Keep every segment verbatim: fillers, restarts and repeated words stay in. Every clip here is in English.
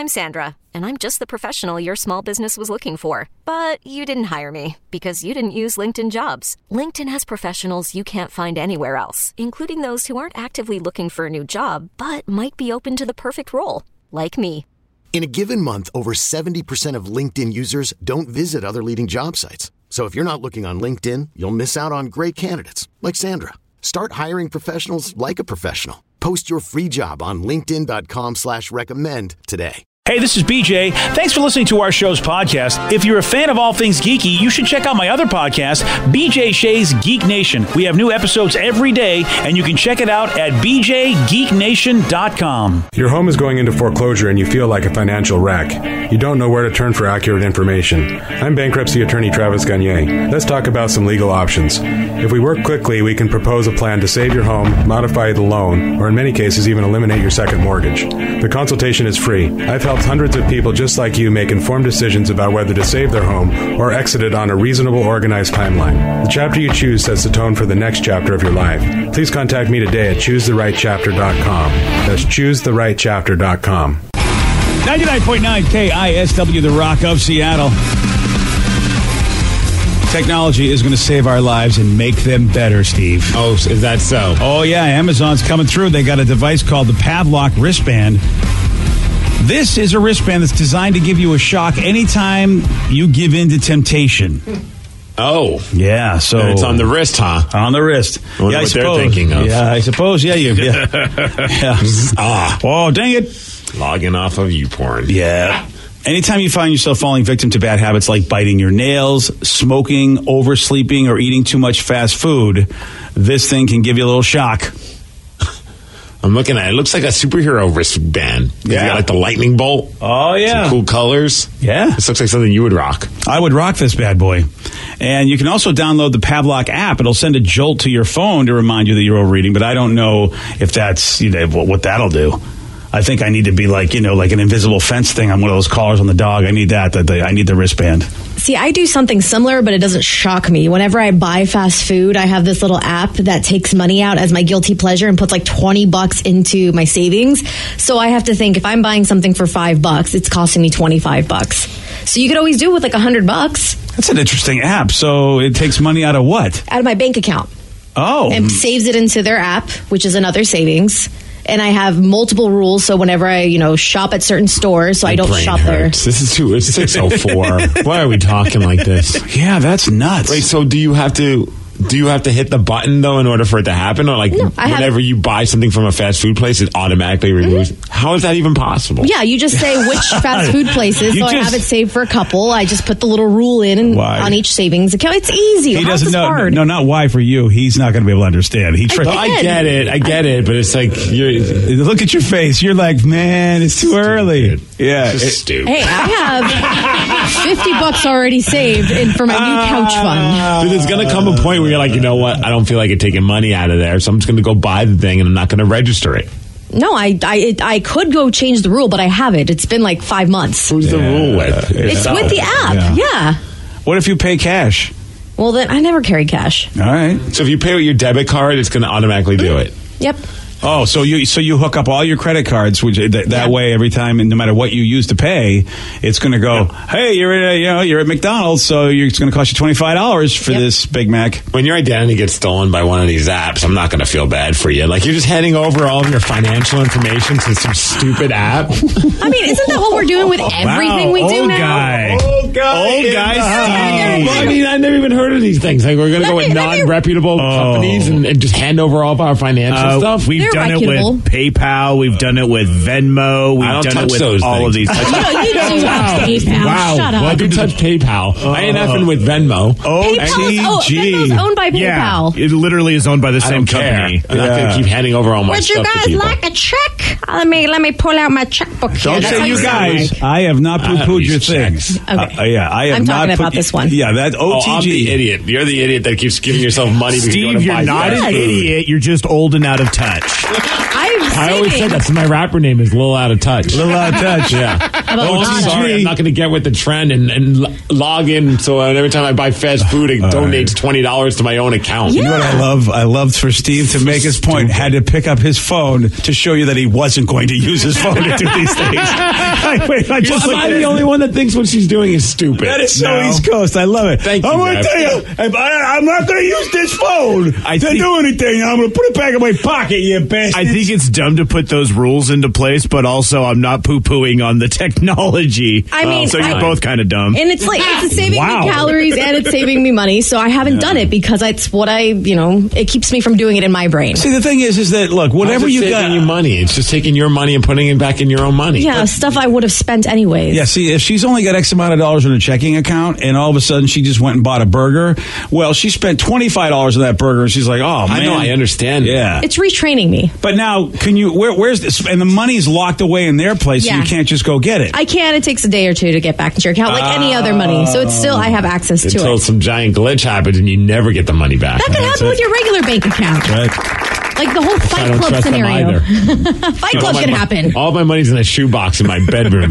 I'm Sandra, and I'm just the professional your small business was looking for. But you didn't hire me because you didn't use LinkedIn Jobs. LinkedIn has professionals you can't find anywhere else, including those who aren't actively looking for a new job, but might be open to the perfect role, like me. In a given month, over seventy percent of LinkedIn users don't visit other leading job sites. So if you're not looking on LinkedIn, you'll miss out on great candidates like Sandra. Start hiring professionals like a professional. Post your free job on linkedin.com slash recommend today. Hey, this is B J. Thanks for listening to our show's podcast. If you're a fan of all things geeky, you should check out my other podcast, B J Shea's Geek Nation. We have new episodes every day, and you can check it out at b j geek nation dot com. Your home is going into foreclosure and you feel like a financial wreck. You don't know where to turn for accurate information. I'm bankruptcy attorney Travis Gagne. Let's talk about some legal options. If we work quickly, we can propose a plan to save your home, modify the loan, or in many cases even eliminate your second mortgage. The consultation is free. I've helped hundreds of people just like you make informed decisions about whether to save their home or exit it on a reasonable, organized timeline. The chapter you choose sets the tone for the next chapter of your life. Please contact me today at choose the right chapter dot com. That's choose the right chapter dot com. ninety-nine point nine K I S W, the Rock of Seattle. Technology is going to save our lives and make them better, Steve. Oh, is that so? Oh, yeah. Amazon's coming through. They got a device called the Pavlok wristband. This is a wristband that's designed to give you a shock anytime you give in to temptation. Oh. Yeah, so... And it's on the wrist, huh? On the wrist. I wonder yeah, I what suppose. they're thinking of. Yeah, I suppose. Yeah, you... Yeah. yeah. ah. Oh, dang it. Logging off of YouPorn. Yeah. Anytime you find yourself falling victim to bad habits like biting your nails, smoking, oversleeping, or eating too much fast food, this thing can give you a little shock. I'm looking at it. It looks like a superhero wristband. Yeah. You got like the lightning bolt. Oh, yeah. Some cool colors. Yeah. This looks like something you would rock. I would rock this bad boy. And you can also download the Pavlok app. It'll send a jolt to your phone to remind you that you're overeating, but I don't know if that's, you know, what that'll do. I think I need to be like, you know, like an invisible fence thing on one of those collars on the dog. I need that. that the, I need the wristband. See, I do something similar, but it doesn't shock me. Whenever I buy fast food, I have this little app that takes money out as my guilty pleasure and puts like twenty bucks into my savings. So I have to think if I'm buying something for five bucks, it's costing me twenty-five bucks. So you could always do it with like a hundred bucks. That's an interesting app. So it takes money out of what? Out of my bank account. Oh. And saves it into their app, which is another savings. And I have multiple rules, so whenever I, you know, shop at certain stores, so My I don't brain shop hurts. This is too. It's six oh four. Why are we talking like this? Yeah, that's nuts. Wait, so do you have to? Do you have to hit the button though in order for it to happen, or like No, I whenever haven't. you buy something from a fast food place, it automatically removes? Mm-hmm. How is that even possible? there. Yeah, you just say which fast food places, You so I just- have it saved for a couple. I just put the little rule in and Why? on each savings account. It's easy. He How's doesn't this know. hard? No, not why for you. He's not going to be able to understand. He tra- No, I get it. I get it, but it's like you're Look at your face. You're like, man, it's too early. Yeah. just it- stupid. Hey, I have fifty bucks already saved in for my new couch fund. Dude, there's gonna come a point where you're like, you know what? I don't feel like it taking money out of there, so I'm just gonna go buy the thing and I'm not gonna register it. No, I I, it, I could go change the rule, but I haven't. It's been like five months. Who's the rule with? It's with the app. Yeah. Yeah. What if you pay cash? Well, then I never carry cash. All right. So if you pay with your debit card, it's gonna automatically do it. Yep. Oh, so you so you hook up all your credit cards, which that, that Yeah. way every time, and no matter what you use to pay, it's going to go. Hey, you're at a, you know you're at McDonald's, so you're, it's going to cost you twenty five dollars for Yep. this Big Mac. When your identity gets stolen by one of these apps, I'm not gonna feel bad for you. Like you're just handing over all of your financial information to some stupid app. I mean, isn't that what we're doing with everything we do old now? guy. Old guy, Old guy Steve. Well, I mean, I never even heard of these things. Like we're gonna Let go me- with let me- non-reputable companies and, and just hand over all of our financial Uh, stuff. We've They're done reputable. it with PayPal. We've done it with Venmo. We've I don't done touch it with those all things. of these. No, you do touch PayPal. Wow. Shut up. Well, I do touch PayPal. I ain't effing with Venmo. O PayPal is, T oh, G. Venmo's owned by Yeah, PayPal. it literally is owned by the I same don't care. company. I'm not Yeah. going to keep handing over all my Would you stuff to guys people. like a check? Let me let me pull out my checkbook here. Don't That's say how you sound guys. like. I have not I have poo-pooed these your checks. things. Okay. Uh, yeah, I have I'm not talking put- about this one. Yeah, that Oh, O T I'm the G. idiot. You're the idiot that keeps giving yourself money because you Steve, want to you're buy not fast an food. idiot. You're just old and out of touch. I'm I always saving. said that's my rapper name is Lil Out of Touch. Little out of touch. Yeah. about Oh, I'm Ghana? sorry. I'm not going to get with the trend and, and lo- log in. So uh, every time I buy fast food, it donates twenty dollars to my own account. You know what I love? I loved for Steve to make his point, had to pick up his phone to show you that he wasn't going to use his phone to do these things. I, wait, I just Am like I the only one that thinks what she's doing is stupid? That is so No. East Coast. I love it. Thank you, I'm going to Jeff. tell you, if I, I'm not going to use this phone I to think- do anything. I'm going to put it back in my pocket, you bastard. I think it's dumb to put those rules into place, but also I'm not poo-pooing on the technology. I mean, so you're I- both kind of dumb. And it's like it's saving Wow. me calories and it's saving me money, so I haven't done it because it's what I, you know, it keeps me from doing it in my brain. See, the thing is, is that, look, whatever How's it you saving got. you money. It's just taking your money and putting it back in your own money. Yeah, stuff I would have spent anyways. Yeah, see, if she's only got X amount of dollars in her checking account and all of a sudden she just went and bought a burger, well, she spent twenty-five dollars on that burger and she's like, oh, man. I know, I understand. Yeah. It's retraining me. But now, can you, where, where's this? And the money's locked away in their place, so Yeah. you can't just go get it. I can. It takes a day or two to get back into your account, like any other money. So it's still I have access to Until it. some giant glitch happens and you never get the money back. That could That's happen it. with your regular bank account, Right. like the whole I Fight don't Club trust them scenario. either. Fight All Club my can mo- happen. All my money's in a shoebox in my bedroom.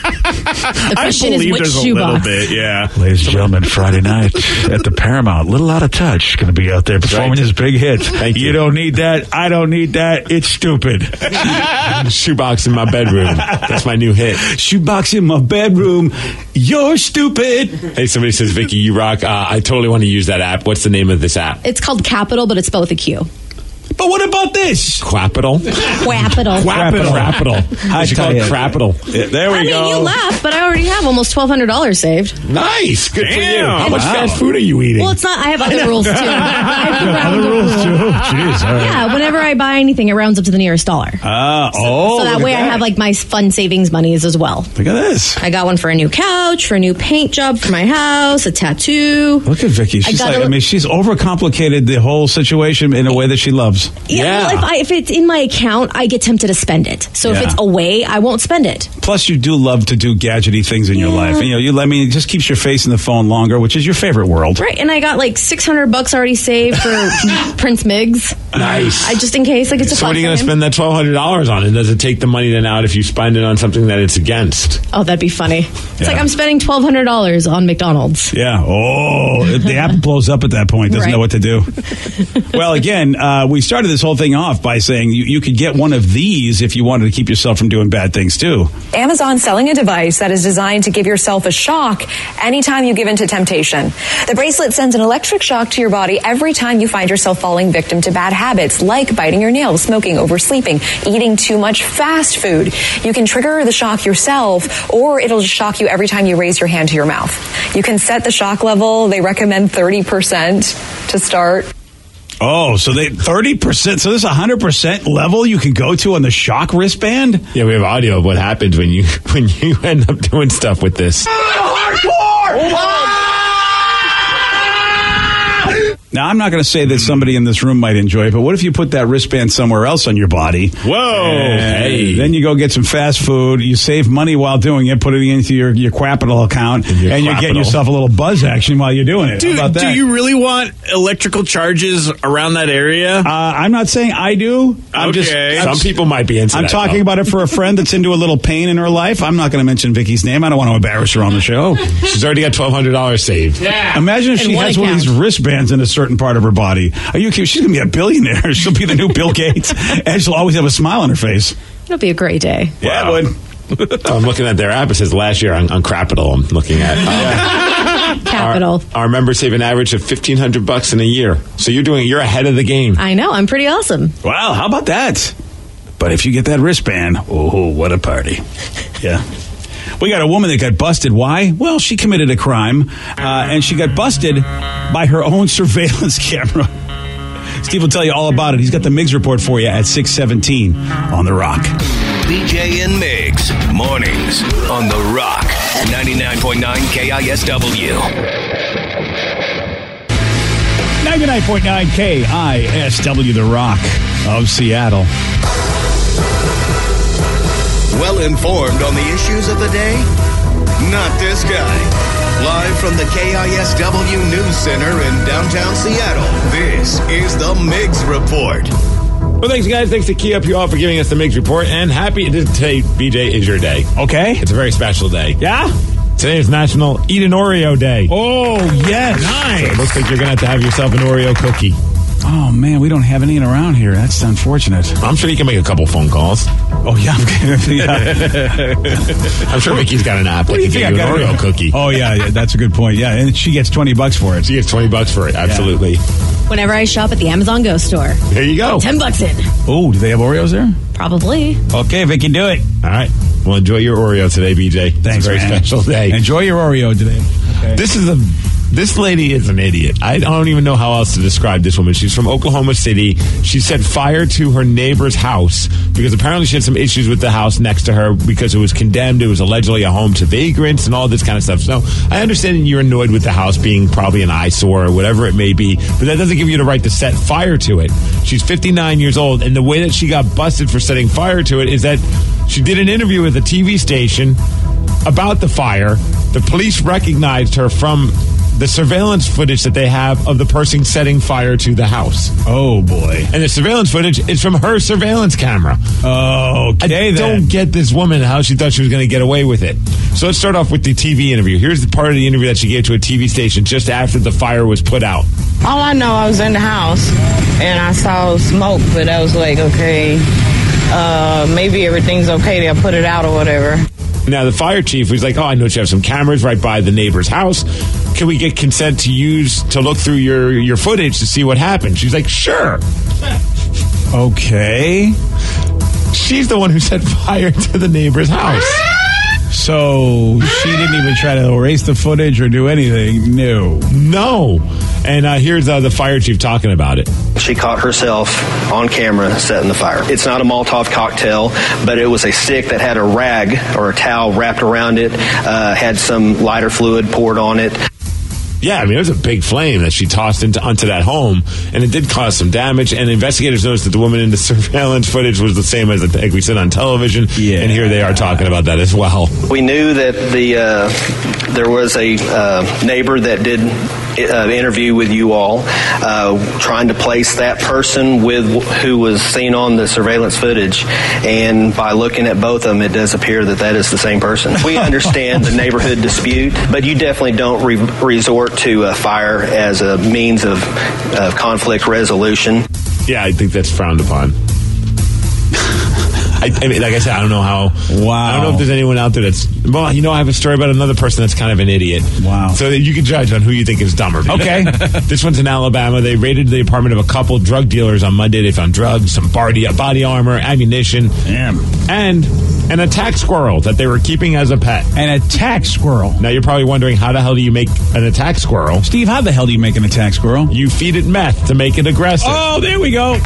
The I question is believe which there's a little shoebox. bit, yeah. Ladies and gentlemen, Friday night at the Paramount, Little Out of Touch, going to be out there performing Right. his big hit. Thank you. You don't need that. I don't need that. It's stupid. Shoebox in my bedroom. That's my new hit. Shoebox in my bedroom. You're stupid. Hey, somebody says, Vicky, you rock. Uh, I totally want to use that app. What's the name of this app? It's called Capital, but it's spelled with a Q. But what about this? Quapital? Capital. Quapital. Crapital. I I should call tell it you. Crapital. Yeah, there we I mean, go. you laugh, but I already have almost twelve hundred dollars saved. Nice. Good for you. Damn. How much Wow. fast food are you eating? Well, it's not. I have other rules too. I have the Other round rules rule. too. Jeez. All right. Yeah, whenever I buy anything, it rounds up to the nearest dollar. Ah, oh, so that look at way I have like my fun savings monies as well. Look at this. I got one for a new couch, for a new paint job for my house, a tattoo. Look at Vicky. She's got like, a- I mean, she's overcomplicated the whole situation in a way that she loves. Yeah, Yeah. Well, if, I, if it's in my account, I get tempted to spend it. So Yeah. if it's away, I won't spend it. Plus, you do love to do gadgety things in your Yeah. life. And, you know, you let me, it just keeps your face in the phone longer, which is your favorite world. Right, and I got like six hundred bucks already saved for Prince Miggs. Nice. I just in case, like it's a So fun what are you for going to him. spend that twelve hundred dollars on? And does it take the money then out if you spend it on something that it's against? Oh, that'd be funny. It's Yeah. like I'm spending twelve hundred dollars on McDonald's. Yeah. Oh, the app blows up at that point. Doesn't Right. know what to do. Well, again, uh, we started this whole thing off by saying you, you could get one of these if you wanted to keep yourself from doing bad things too. Amazon selling a device that is designed to give yourself a shock anytime you give in to temptation. The bracelet sends an electric shock to your body every time you find yourself falling victim to bad habits like biting your nails, smoking, oversleeping, eating too much fast food. You can trigger the shock yourself, or it'll just shock you every time you raise your hand to your mouth. You can set the shock level. They recommend thirty percent to start. Oh, so they thirty percent. So there's a hundred percent level you can go to on the shock wristband. Yeah, we have audio of what happens when you when you end up doing stuff with this. Now, I'm not going to say that somebody in this room might enjoy it, but what if you put that wristband somewhere else on your body? Whoa! And Hey. Then you go get some fast food. You save money while doing it, put it into your, your Capital account, Your and you're getting Capital. yourself a little buzz action while you're doing it. Dude, How about do that? you really want electrical charges around that area? Uh, I'm not saying I do. I'm just. Okay. I'm, Some people might be into I'm that, talking though. about it for a friend that's into a little pain in her life. I'm not going to mention Vicky's name. I don't want to embarrass her on the show. She's already got twelve hundred dollars saved. Yeah. Imagine if In she one has one of account. these wristbands in a certain part of her body. Are you kidding? She's going to be a billionaire. She'll be the new Bill Gates, and she'll always have a smile on her face. It'll be a great day. Yeah, it would. I'm looking at their app. It says last year on, on Crapital. I'm looking at. Uh, Capital. Our, our members save an average of fifteen hundred bucks in a year. So you're doing. You're ahead of the game. I know. I'm pretty awesome. Wow, how about that? But if you get that wristband, oh, what a party. Yeah. We got a woman that got busted. Why? Well, she committed a crime, uh, and she got busted by her own surveillance camera. Steve will tell you all about it. He's got the Miggs report for you at six seventeen on The Rock. B J and Miggs, mornings on The Rock, ninety-nine point nine K I S W. ninety-nine point nine K I S W, The Rock of Seattle. Well informed on the issues of the day? Not this guy. Live from the K I S W News Center in downtown Seattle, this is the Miggs Report. Well, thanks, guys. Thanks to Key Up You All for giving us the Migs Report. And happy today, B J, is your day. Okay. It's a very special day. Yeah? Today is National Eat an Oreo Day. Oh, yes. Nice. So it looks like you're going to have to have yourself an Oreo cookie. Oh, man, we don't have any around here. That's unfortunate. I'm sure you can make a couple phone calls. Oh, yeah. yeah. I'm sure Vicky's got an app that can get you an Oreo cookie. Oh, yeah, yeah, that's a good point. Yeah, and she gets twenty bucks for it. She gets twenty bucks for it, absolutely. Yeah. Whenever I shop at the Amazon Go store. There you go. ten bucks in. Oh, do they have Oreos there? Probably. Okay, Vicky, do it. All right. Well, enjoy your Oreo today, B J. Thanks, it's a very man. special day. Enjoy your Oreo today. Okay. This is a... This lady is an idiot. I don't even know how else to describe this woman. She's from Oklahoma City. She set fire to her neighbor's house because apparently she had some issues with the house next to her because it was condemned. It was allegedly a home to vagrants and all this kind of stuff. So I understand that you're annoyed with the house being probably an eyesore or whatever it may be, but that doesn't give you the right to set fire to it. She's fifty-nine years old, and the way that she got busted for setting fire to it is that she did an interview with a T V station about the fire. The police recognized her from the surveillance footage that they have of the person setting fire to the house. Oh, boy. And the surveillance footage is from her surveillance camera. Oh, okay, I then. don't get this woman, how she thought she was going to get away with it. So let's start off with the T V interview. Here's the part of the interview that she gave to a T V station just after the fire was put out. All I know, I was in the house, and I saw smoke, but I was like, okay, uh, maybe everything's okay. They'll put it out or whatever. Now, the fire chief was like, oh, I know you have some cameras right by the neighbor's house. Can we get consent to use, to look through your, your footage to see what happened? She's like, sure. Okay. She's the one who set fire to the neighbor's house. So she didn't even try to erase the footage or do anything? No. No. And uh, here's uh, the fire chief talking about it. She caught herself on camera setting the fire. It's not a Molotov cocktail, but it was a stick that had a rag or a towel wrapped around it, uh, had some lighter fluid poured on it. Yeah, I mean, it was a big flame that she tossed into onto that home, and it did cause some damage. And investigators noticed that the woman in the surveillance footage was the same as the, like we said on television. Yeah. And here they are talking about that as well. We knew that the uh, there was a uh, neighbor that did uh, interview with you all, uh, trying to place that person with who was seen on the surveillance footage. And by looking at both of them, it does appear that that is the same person. We understand the neighborhood dispute, but you definitely don't re- resort to uh, fire as a means of uh, conflict resolution. Yeah, I think that's frowned upon. I, I mean, like I said, I don't know how. Wow. I don't know if there's anyone out there that's. Well, you know, I have a story about another person that's kind of an idiot. Wow. So that you can judge on who you think is dumber. Okay. This one's in Alabama. They raided the apartment of a couple drug dealers on Monday. They found drugs, some body, body armor, ammunition, Damn. and an attack squirrel that they were keeping as a pet. An attack squirrel. Now you're probably wondering, how the hell do you make an attack squirrel? Steve, how the hell do you make an attack squirrel? You feed it meth to make it aggressive. Oh, there we go.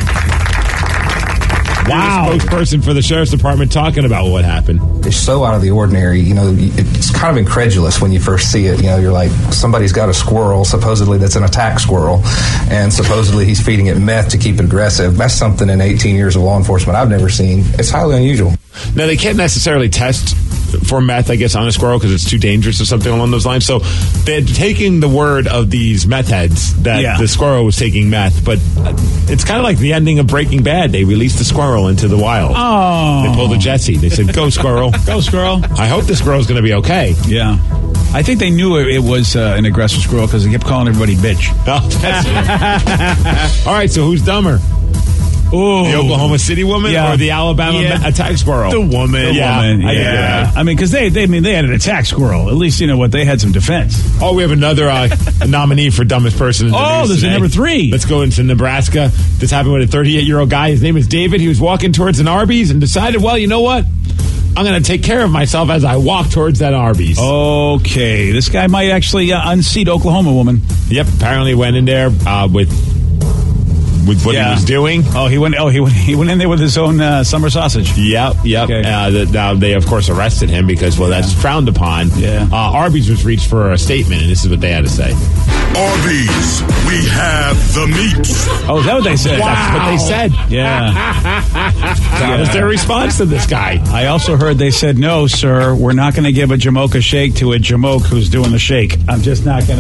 Wow. The spokesperson for the sheriff's department talking about what happened. It's so out of the ordinary. You know, it's kind of incredulous when you first see it. You know, you're like, somebody's got a squirrel, supposedly that's an attack squirrel, and supposedly he's feeding it meth to keep it aggressive. That's something in eighteen years of law enforcement I've never seen. It's highly unusual. Now, they can't necessarily test for meth, I guess, on a squirrel because it's too dangerous or something along those lines. So they're taking the word of these meth heads that yeah. the squirrel was taking meth, but it's kind of like the ending of Breaking Bad. They released the squirrel into the wild. Oh. They pulled a Jesse. They said, go, squirrel. Go, squirrel. I hope the squirrel's going to be okay. Yeah. I think they knew it, it was uh, an aggressive squirrel because they kept calling everybody bitch. Oh, that's All right, so who's dumber? Ooh. The Oklahoma City woman yeah. or the Alabama yeah. attack squirrel? The woman. The yeah. woman. I, yeah. I mean, because they, they, I mean, they had an attack squirrel. At least, you know what, they had some defense. Oh, we have another uh, nominee for dumbest person in the Oh, news there's today. a number three. Let's go into Nebraska. This happened with a thirty-eight-year-old guy. His name is David. He was walking towards an Arby's and decided, well, you know what? I'm going to take care of myself as I walk towards that Arby's. Okay. This guy might actually uh, unseat Oklahoma woman. Yep. Apparently went in there uh, with... with what yeah. he was doing. Oh, he went. Oh, he went. He went in there with his own uh, summer sausage. Yep, yep. Okay. Uh, the, now they of course arrested him because well, yeah. that's frowned upon. Yeah. Uh, Arby's was reached for a statement, and this is what they had to say. Arby's, we have the meat. Oh, is that what they said? Wow. That's what they said. Yeah. That was their response to this guy. I also heard they said, no, sir, we're not going to give a Jamocha shake to a Jamoke who's doing the shake. I'm just not going to.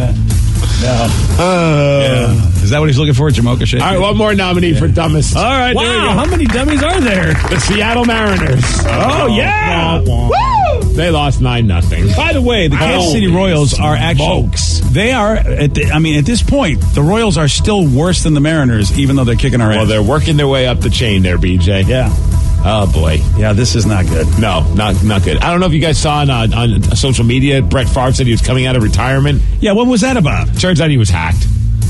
No. Uh, yeah. Is that what he's looking for, Jamocha Shake? All right, one more nominee yeah. for dumbest. All right, wow, there we go. How many dummies are there? The Seattle Mariners. Oh, oh yeah. Woo! They lost nine nothing. By the way, the Kansas Holy City Royals are actually smokes. They are at the, I mean at this point, the Royals are still worse than the Mariners even though they're kicking our well, ass. Well, they're working their way up the chain there, B J. Yeah. Oh boy. Yeah, this is not good. No, not not good. I don't know if you guys saw on, uh, on social media, Brett Favre said he was coming out of retirement. Yeah, what was that about? Turns out he was hacked.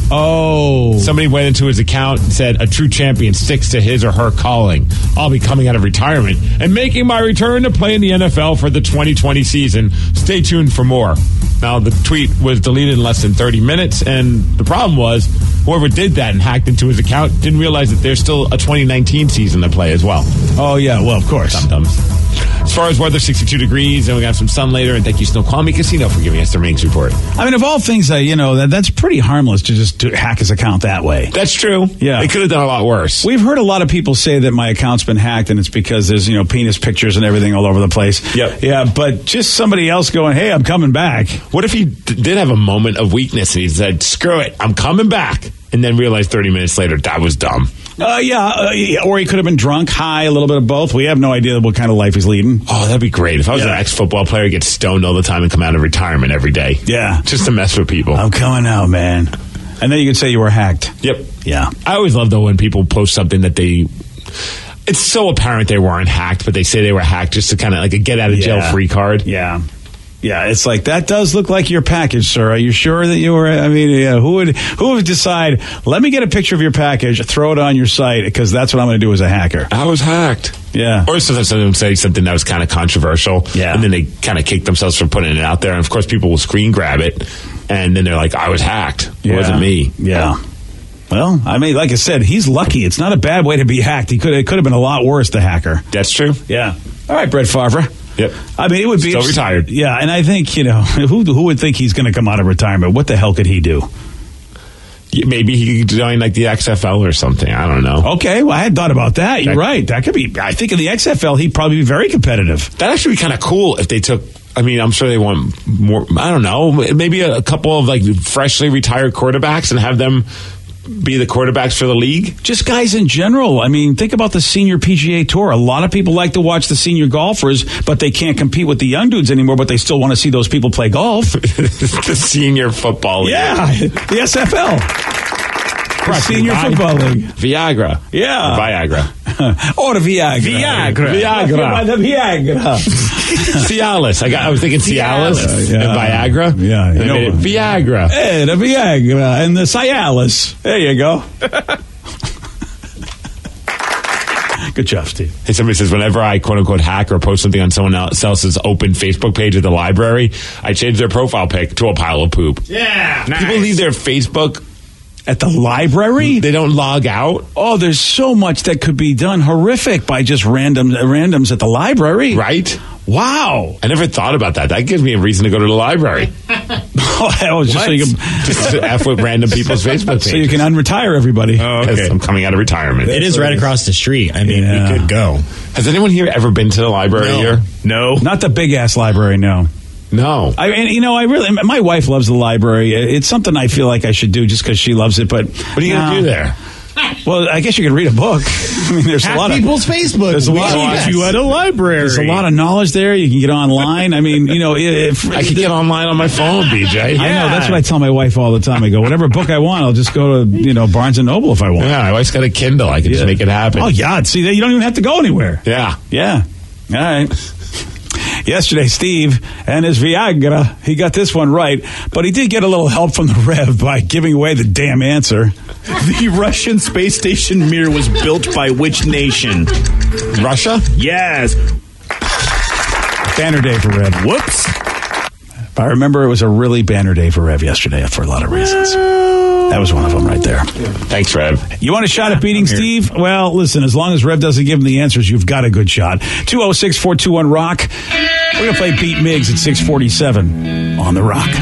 Oh. Somebody went into his account and said, a true champion sticks to his or her calling. I'll be coming out of retirement and making my return to play in the N F L for the twenty twenty season. Stay tuned for more. Now, the tweet was deleted in less than thirty minutes, and the problem was whoever did that and hacked into his account didn't realize that there's still a twenty nineteen season to play as well. Oh, yeah, well, of course. Sometimes. As far as weather, sixty-two degrees, and we got some sun later. And thank you, Snoqualmie Casino, for giving us the Rinks report. I mean, of all things, uh, you know, that, that's pretty harmless to just to hack his account that way. That's true. Yeah. They could have done a lot worse. We've heard a lot of people say that my account's been hacked, and it's because there's, you know, penis pictures and everything all over the place. Yep. Yeah, but just somebody else going, hey, I'm coming back. What if he d- did have a moment of weakness and he said, screw it, I'm coming back, and then realized thirty minutes later that was dumb? Uh, yeah, uh, or he could have been drunk, high, a little bit of both. We have no idea what kind of life he's leading. Oh, that'd be great. If I was yeah. an ex-football player, I'd get stoned all the time and come out of retirement every day. Yeah. Just to mess with people. I'm coming out, man. And then you could say you were hacked. Yep. Yeah. I always love, though, when people post something that they... It's so apparent they weren't hacked, but they say they were hacked just to kind of like a get-out-of-jail-free yeah. card. Yeah. Yeah, it's like, that does look like your package, sir. Are you sure that you were, I mean, yeah, who would who would decide, let me get a picture of your package, throw it on your site, because that's what I'm going to do as a hacker. I was hacked. Yeah. Or sometimes someone say something that was kind of controversial. Yeah. And then they kind of kick themselves for putting it out there. And, of course, people will screen grab it, and then they're like, I was hacked. It yeah. wasn't me. Yeah. Well, I mean, like I said, he's lucky. It's not a bad way to be hacked. He could It could have been a lot worse, the hacker. That's true. Yeah. All right, Brett Favre. Yep. I mean, it would be still retired. Yeah, and I think, you know, who who would think he's going to come out of retirement? What the hell could he do? Maybe he could join like the X F L or something. I don't know. Okay, well, I had thought about that. You're that, right. That could be. I think in the X F L, he'd probably be very competitive. That'd actually be kind of cool if they took. I mean, I'm sure they want more. I don't know. Maybe a, a couple of like freshly retired quarterbacks and have them be the quarterbacks for the league? Just guys in general. I mean, think about the senior P G A Tour. A lot of people like to watch the senior golfers, but they can't compete with the young dudes anymore, but they still want to see those people play golf. The senior football league. Yeah, the S F L. The senior Vi- football league. Viagra. Yeah. Or Viagra. Or the Viagra. Viagra. Viagra. The Viagra. Cialis. I got. I was thinking Cialis Cialis. Yeah. and Viagra. Yeah. You know, Viagra. Hey, the Viagra and the Cialis. There you go. Good job, Steve. Hey, somebody says, whenever I quote-unquote hack or post something on someone else's open Facebook page at the library, I change their profile pic to a pile of poop. Yeah. Nice. People leave their Facebook at the library. They don't log out. Oh, there's so much that could be done horrific by just random randoms at the library. Right? Wow. I never thought about that. That gives me a reason to go to the library. Oh, that was just so you can just to F with random people's Facebook pages. So you can unretire everybody. Oh, okay. I'm coming out of retirement. It is right across the street. I mean, yeah. we could go. Has anyone here ever been to the library no. here? No. Not the big ass library, no. No. I mean, you know, I really, my wife loves the library. It's something I feel like I should do just because she loves it, but. What are you no. going to do there? Well, I guess you could read a book. I mean, there's Hack a lot of people's Facebook. There's a lot of you at a library. There's a lot of knowledge there. You can get online. I mean, you know, if I can get online on my phone, B J. Yeah. I know. That's what I tell my wife all the time. I go, whatever book I want, I'll just go to you know Barnes and Noble if I want. Yeah, my wife's got a Kindle. I can yeah. just make it happen. Oh yeah, see that you don't even have to go anywhere. Yeah, yeah. All right. Yesterday, Steve and his Viagra, he got this one right, but he did get a little help from the Rev by giving away the damn answer. The Russian space station Mir was built by which nation? Russia? Yes. Banner day for Rev. Whoops. If I remember, it was a really banner day for Rev yesterday for a lot of reasons. That was one of them right there. Thanks, Rev. You want a shot at beating Steve? Well, listen, as long as Rev doesn't give him the answers, you've got a good shot. two oh six, four two one, ROCK. We're going to play Beat Miggs at six forty-seven on The Rock.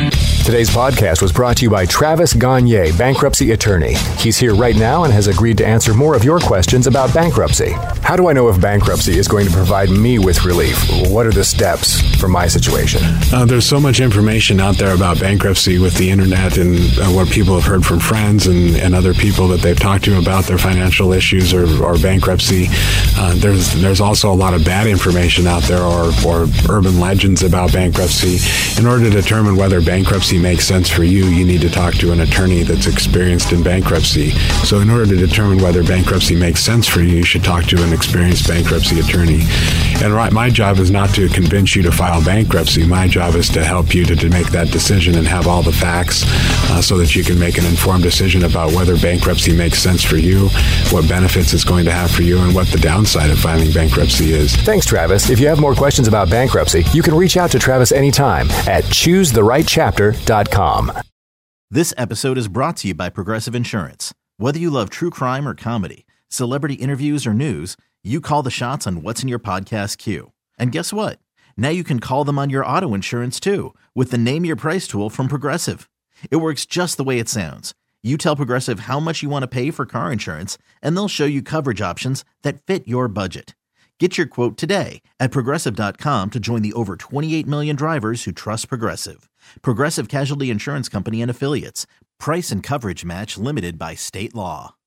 Today's podcast was brought to you by Travis Gagne, bankruptcy attorney. He's here right now and has agreed to answer more of your questions about bankruptcy. How do I know if bankruptcy is going to provide me with relief? What are the steps for my situation? Uh, there's so much information out there about bankruptcy with the internet and uh, what people have heard from friends and, and other people that they've talked to about their financial issues or, or bankruptcy. Uh, there's there's also a lot of bad information out there or, or urban legends about bankruptcy. In order to determine whether bankruptcy makes sense for you, you need to talk to an attorney that's experienced in bankruptcy. So in order to determine whether bankruptcy makes sense for you, you should talk to an experienced bankruptcy attorney. And right, my job is not to convince you to file bankruptcy. My job is to help you to, to make that decision and have all the facts uh, so that you can make an informed decision about whether bankruptcy makes sense for you, what benefits it's going to have for you, and what the downside of filing bankruptcy is. Thanks, Travis. If you have more questions about bankruptcy, you can reach out to Travis anytime at choose the right chapter dot com. This episode is brought to you by Progressive Insurance. Whether you love true crime or comedy, celebrity interviews or news, you call the shots on what's in your podcast queue. And guess what? Now you can call them on your auto insurance too with the Name Your Price tool from Progressive. It works just the way it sounds. You tell Progressive how much you want to pay for car insurance, and they'll show you coverage options that fit your budget. Get your quote today at Progressive dot com to join the over twenty-eight million drivers who trust Progressive. Progressive Casualty Insurance Company and Affiliates. Price and coverage match limited by state law.